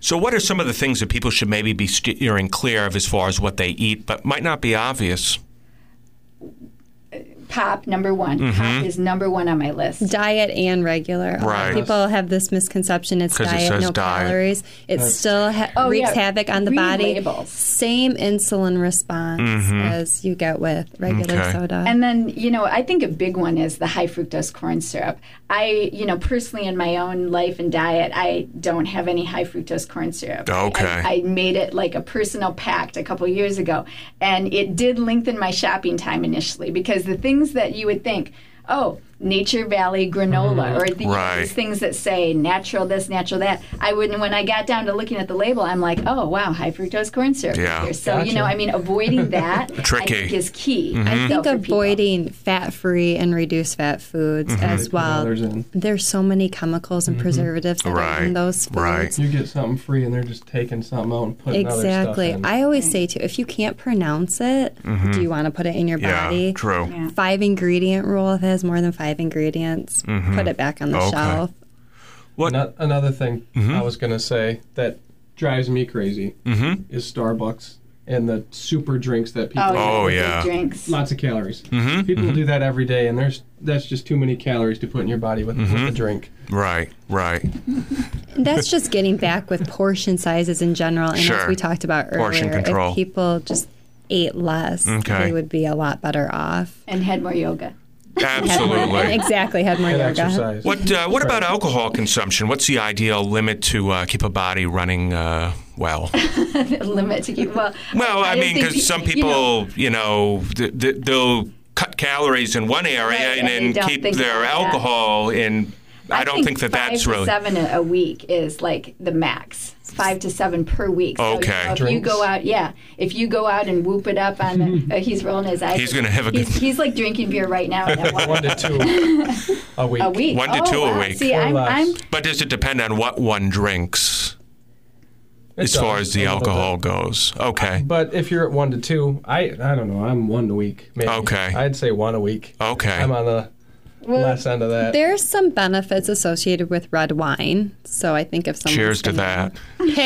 So what are some of the things that people should maybe be steering clear of as far as what they eat, but might not be obvious? Pop, number one. Pop is number one on my list. Diet and regular. Right. People have this misconception it's 'Cause it diet, says no diet. calories. It still wreaks havoc on the Read body. labels. Same insulin response as you get with regular soda. And then, I think a big one is the high fructose corn syrup. I, personally in my own life and diet, I don't have any high fructose corn syrup. Okay. I made it like a personal pact a couple years ago. And it did lengthen my shopping time initially because the things that you would think, Nature Valley granola or these things that say natural this, natural that. When I got down to looking at the label, I'm like, oh, wow, high fructose corn syrup. Yeah. Here. So, avoiding that Tricky. I think is key. I think avoiding fat-free and reduced fat foods as well. There's so many chemicals and preservatives that are in those foods. Right. You get something free and they're just taking something out and putting other stuff in. I always say, too, if you can't pronounce it, do you want to put it in your body? Yeah, true. Yeah. 5-ingredient rule, if it has more than 5 ingredients, put it back on the shelf. Another thing I was going to say that drives me crazy is Starbucks and the super drinks that people drinks. Lots of calories. People do that every day, and that's just too many calories to put in your body with a drink. Right. That's just getting back with portion sizes in general. And as we talked about earlier, Portion control. if people just ate less, they would be a lot better off. And had more yoga. Absolutely. Exactly, had more yoga. Exercise. What about alcohol consumption? What's the ideal limit to keep a body running well? Limit to keep well. Well, I mean, because some people, they'll cut calories in one area and then keep their alcohol in. I don't think that's really 5 to 7 a week is like the max. 5 to 7 per week. So, Okay. if you go out, if you go out and whoop it up on, he's rolling his eyes. He's going to have a good. He's like drinking beer right now. 1 to 2 a week. A week. 1 to 2 a week. See, I'm. But does it depend on what one drinks? As far as the alcohol goes. Okay. But if you're at 1 to 2, I don't know. I'm 1 a week. Maybe. Okay. I'd say 1 a week. Okay. I'm on the less end of that. There's some benefits associated with red wine. So I think if someone Cheers to that.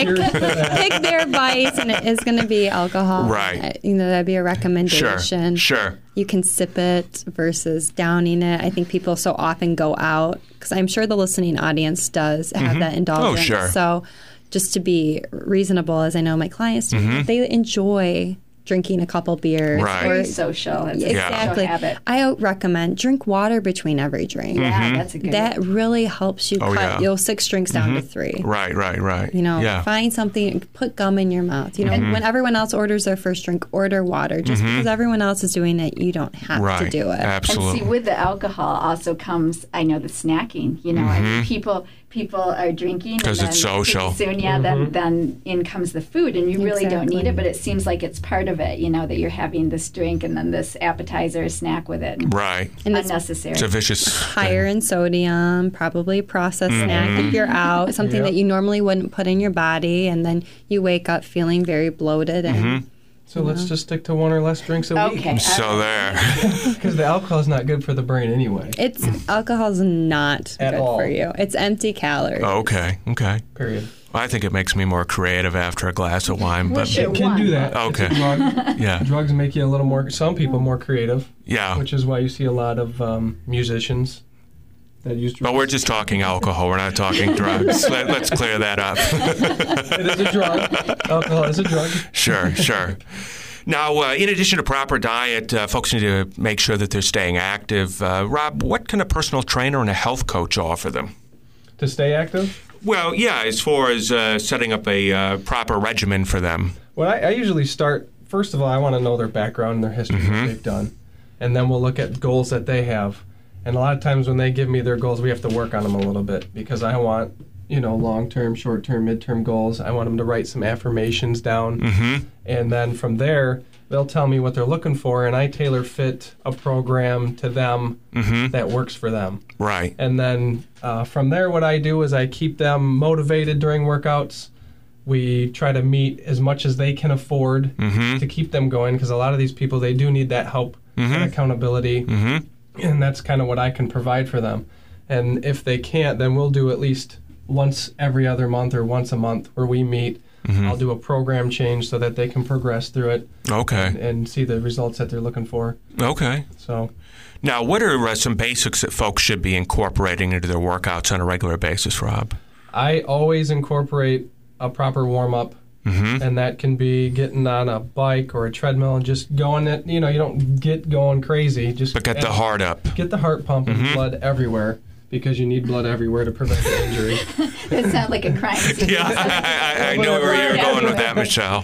Pick their vice and it is going to be alcohol. Right. That'd be a recommendation. Sure. You can sip it versus downing it. I think people so often go out, because I'm sure the listening audience does have that indulgence. Oh, sure. So just to be reasonable, as I know my clients do, they enjoy drinking a couple beers. Right. Very social. It's Exactly. a social habit. I recommend drink water between every drink. Yeah, that's a good That really helps you cut 6 drinks down to 3. Right. Find something, put gum in your mouth. When everyone else orders their first drink, order water. Just because everyone else is doing it, you don't have to do it. Absolutely. And see, with the alcohol also comes, I know, the snacking. I mean, people are drinking because it's social. Soon, then in comes the food, and you really don't need it, but it seems like it's part of it. That you're having this drink and then this appetizer, snack with it. Right. And unnecessary. It's a vicious higher in sodium, probably processed snack if you're out, something that you normally wouldn't put in your body, and then you wake up feeling very bloated and. So let's just stick to 1 or less drinks a week. Okay. So there. Because the alcohol is not good for the brain anyway. Alcohol's not At good all. for you. It's empty calories. Okay. Period. I think it makes me more creative after a glass of wine. But It can do that. Okay. It's a drug. Yeah. Drugs make you a little more, some people more creative. Yeah. Which is why you see a lot of musicians that use drugs. But we're just talking alcohol. We're not talking drugs. Let's clear that up. It is a drug. Alcohol is a drug. Sure. Now, in addition to proper diet, folks need to make sure that they're staying active. Rob, what can a personal trainer and a health coach offer them? To stay active? Well, yeah, as far as setting up a proper regimen for them. Well, I usually start, first of all, I want to know their background and their history, what they've done. And then we'll look at goals that they have. And a lot of times when they give me their goals, we have to work on them a little bit because I want, long-term, short-term, mid-term goals. I want them to write some affirmations down. And then from there, they'll tell me what they're looking for, and I tailor fit a program to them that works for them. Right. And then from there, what I do is I keep them motivated during workouts. We try to meet as much as they can afford to keep them going, because a lot of these people, they do need that help and accountability. And that's kind of what I can provide for them. And if they can't, then we'll do at least once every other month or once a month where we meet. I'll do a program change so that they can progress through it. Okay. And see the results that they're looking for. Okay. So, now, what are some basics that folks should be incorporating into their workouts on a regular basis, Rob? I always incorporate a proper warm-up, and that can be getting on a bike or a treadmill and just going it. You don't get going crazy. But get the heart up. Get the heart pumping, blood everywhere, because you need blood everywhere to prevent the injury. That sounds like a crime scene. Yeah, I know where you're going with that, Michelle.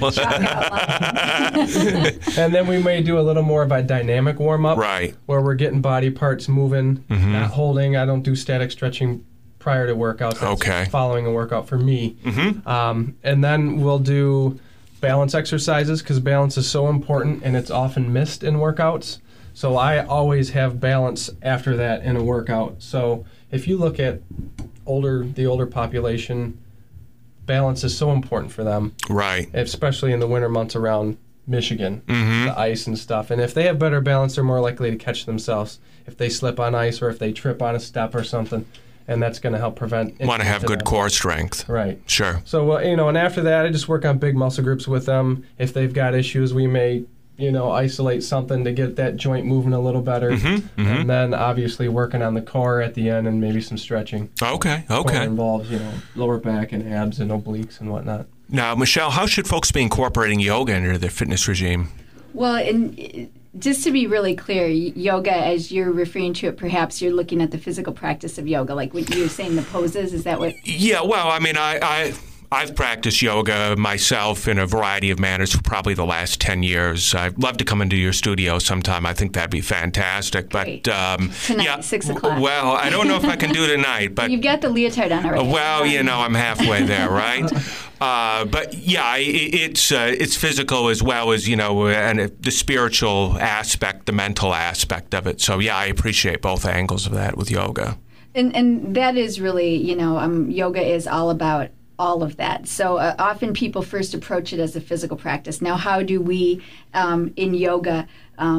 And then we may do a little more of a dynamic warm-up, right, where we're getting body parts moving, not holding. I don't do static stretching prior to workouts. That's following a workout for me. And then we'll do balance exercises, because balance is so important, and it's often missed in workouts. So I always have balance after that in a workout. So if you look at the older population, balance is so important for them. Right. Especially in the winter months around Michigan, the ice and stuff. And if they have better balance, they're more likely to catch themselves if they slip on ice or if they trip on a step or something. And that's going to help prevent. Want to have good core strength. Right. Sure. So, and after that, I just work on big muscle groups with them. If they've got issues, we may isolate something to get that joint moving a little better. And then obviously working on the core at the end and maybe some stretching. Okay. Core involves, lower back and abs and obliques and whatnot. Now, Michelle, how should folks be incorporating yoga into their fitness regime? Well, just to be really clear, yoga, as you're referring to it, perhaps you're looking at the physical practice of yoga, like what you were saying, the poses. Is that what? Yeah, well, I mean, I've practiced yoga myself in a variety of manners for probably the last 10 years. I'd love to come into your studio sometime. I think that'd be fantastic. But tonight, 6 o'clock. Well, I don't know if I can do tonight. But you've got the leotard on already. Well, I'm halfway there, right? But yeah, it's physical as well as and the spiritual aspect, the mental aspect of it. So yeah, I appreciate both angles of that with yoga. And that is really yoga is all about all of that. So often people first approach it as a physical practice. Now, how do we in yoga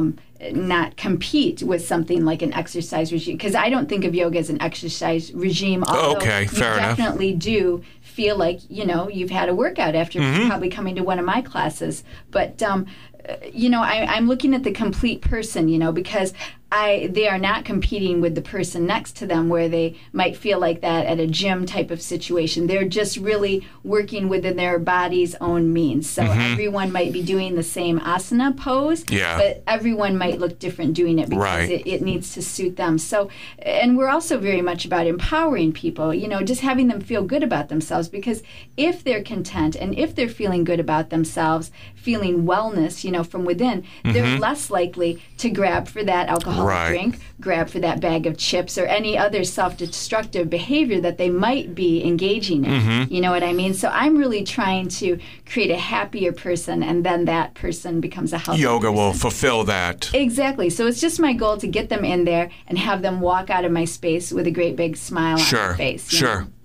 not compete with something like an exercise regime? Because I don't think of yoga as an exercise regime. Although fair enough. Definitely do feel like you've had a workout after probably coming to one of my classes. But I'm looking at the complete person, because they are not competing with the person next to them where they might feel like that at a gym type of situation. They're just really working within their body's own means. So everyone might be doing the same asana pose, but everyone might look different doing it because it needs to suit them. So, and we're also very much about empowering people, just having them feel good about themselves, because if they're content and if they're feeling good about themselves, feeling wellness, from within, they're less likely to grab for that alcoholic drink, grab for that bag of chips, or any other self-destructive behavior that they might be engaging in. You know what I mean? So I'm really trying to create a happier person, and then that person becomes a healthier Yoga person. will fulfill that. Exactly. So it's just my goal to get them in there and have them walk out of my space with a great big smile on their face. Sure.